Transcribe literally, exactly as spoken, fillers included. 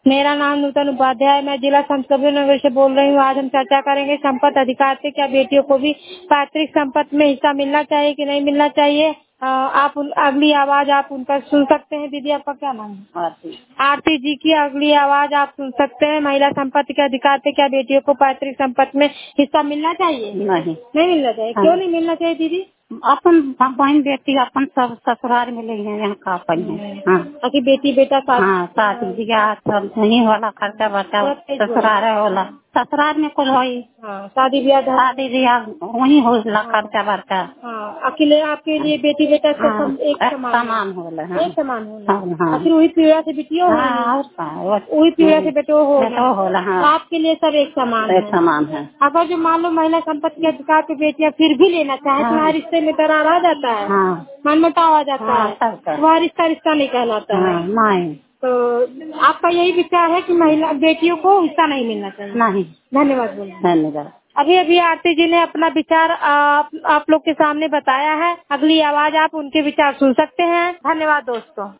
मेरा नाम नूतन उपाध्याय है। मैं जिला संत कबीर नगर से बोल रही हूँ। आज हम चर्चा करेंगे संपत्ति अधिकार पे। क्या बेटियों को भी पैतृक संपत्ति में हिस्सा मिलना चाहिए कि नहीं मिलना चाहिए? आ, आप उन, अगली आवाज आप उनका सुन सकते हैं। दीदी आपका क्या नाम है? आरती। आरती जी की अगली आवाज आप सुन सकते हैं। महिला संपत्ति के अधिकार पे क्या बेटियों को पैतृक संपत्ति में हिस्सा मिलना चाहिए? नहीं, नहीं मिलना चाहिए। क्यों नहीं मिलना चाहिए दीदी? अपन बहन बेटी अपन सब ससुराल में ले हैं, यहाँ का अपन है। हाँ, ताकि बेटी बेटा साथ हाँ शादी ब्याह सब नहीं होला, खर्चा बर्चा ससुराल होला, ससुराल में कुछ होई। हाँ, शादी ब्याह शादी ब्याह वही होला, खर्चा बर्चा। हाँ, अकेले आपके लिए बेटी बेटा सब हाँ, एक समान होला। हाँ, एक समान होला। हाँ, हाँ। फिर वही पीड़ा से बेटियों हाँ, वही पीड़ा से बेटो होला। हाँ, आपके लिए सब एक समान एक समान है। अगर जो मान लो महिला संपत्ति के अधिकार पे बेटियां फिर भी लेना चाहे तो हर रिश्ते में दरार आ जाता है। हाँ, मनमुटाव आ जाता हाँ, है। वह रिश्ता रिश्ता नहीं कहलाता हाँ, है। नहीं। तो आपका यही विचार है कि महिला बेटियों को हिस्सा नहीं मिलना चाहिए? नहीं। धन्यवाद बोलिए। धन्यवाद। अभी अभी आरती जी ने अपना विचार आप, आप लोग के सामने बताया है। अगली आवाज आप उनके विचार सुन सकते हैं। धन्यवाद दोस्तों।